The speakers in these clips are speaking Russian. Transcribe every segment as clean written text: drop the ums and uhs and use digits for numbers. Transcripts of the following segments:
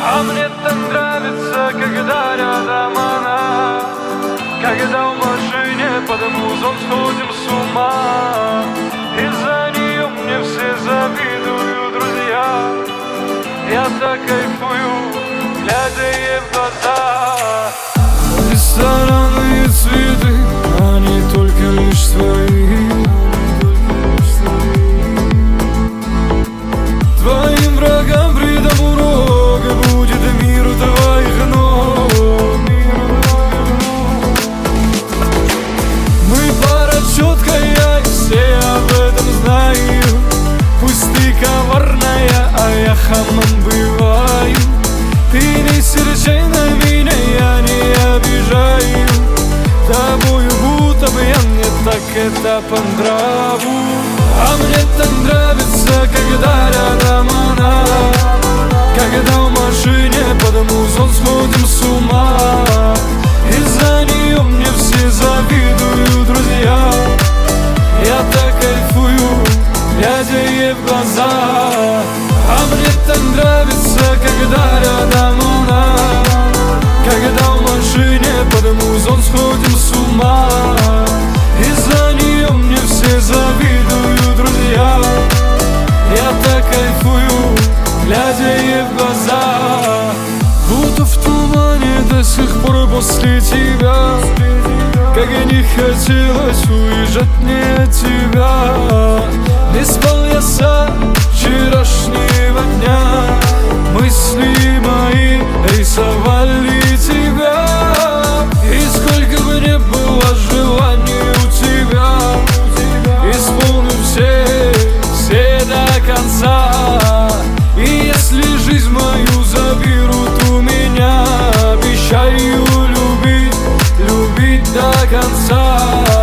А мне так нравится, когда рядом она, когда в машине под музон сходим с ума. Из-за нее мне все завидуют, друзья. Я так кайфую, глядя ей в глаза. Рестораны и цветы, они только лишь свои. Твоим врагам придам урок, и будет мир у твоих ног. Мы пара четкая, и все об этом знают. Пусть ты коварная, а я хамом бываю. Ты не серчай на меня, я не обижаю. Тобою будто бы я мне так это по нраву. А мне так нравится, когда рядом она, когда в машине под музон сходим с ума. Из-за нее мне все завидуют, друзья. Я так кайфую, глядя ей в глаза. А мне так нравится, когда рядом она, когда в машине под музон сходим с ума. Из-за нее мне все завидуют, друзья. Я так кайфую, глядя ей в глаза. Будто в тумане до сих пор после тебя, как и не хотелось уезжать мне от тебя. Не спал я сам вчерашнего дня, мысли мои рисовали тебя. И сколько бы не было желаний у тебя, исполню все до конца. И если жизнь мою заберут у меня, обещаю любить до конца.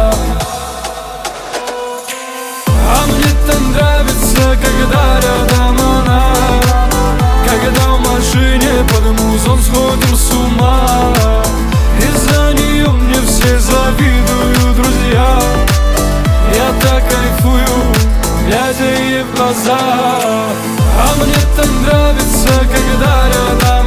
А мне так нравится, когда рядом она, когда в машине под музон сходим с ума. Из-за нее мне все завидуют, друзья. Я так кайфую, глядя ей в глаза. А мне так нравится, когда рядом